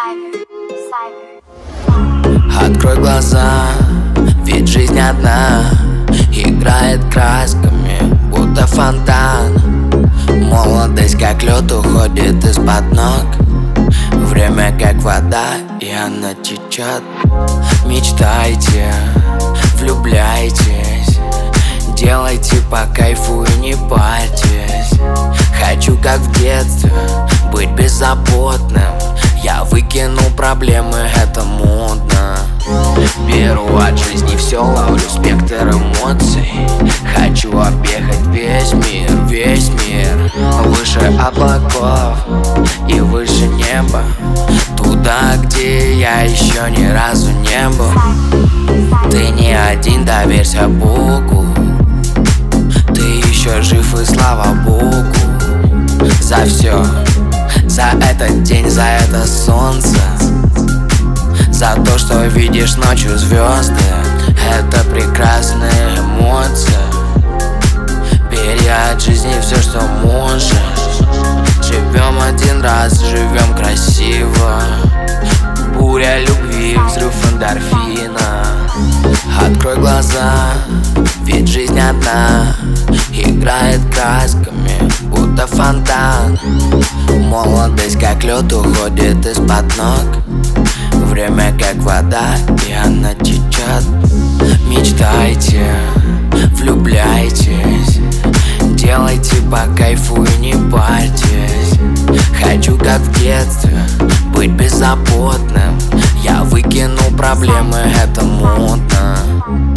Открой глаза, ведь жизнь одна, играет красками, будто фонтан. Молодость как лед уходит из-под ног. Время как вода, и она течет. Мечтайте, влюбляйтесь, делайте по кайфу и не парьтесь. Хочу как в детстве быть беззаботным. Я выкину проблемы, это модно. Беру от жизни все, ловлю спектр эмоций. Хочу объехать весь мир, весь мир. Выше облаков и выше неба, туда, где я еще ни разу не был. Ты не один, доверься Богу. Ты еще жив, и слава Богу. За все, за этот день, за это солнце, за то, что видишь ночью звезды. Это прекрасная эмоция. Бери от жизни все, что можешь. Живем один раз, живем красиво. Буря любви, взрыв эндорфина. Открой глаза, ведь жизнь одна, играет красками, будто фонтан. Молодость как лед уходит из-под ног. Время как вода, и она течет. Мечтайте, влюбляйтесь, делайте по кайфу и не парьтесь. Хочу как в детстве быть беззаботным. Я выкину проблемы, это модно.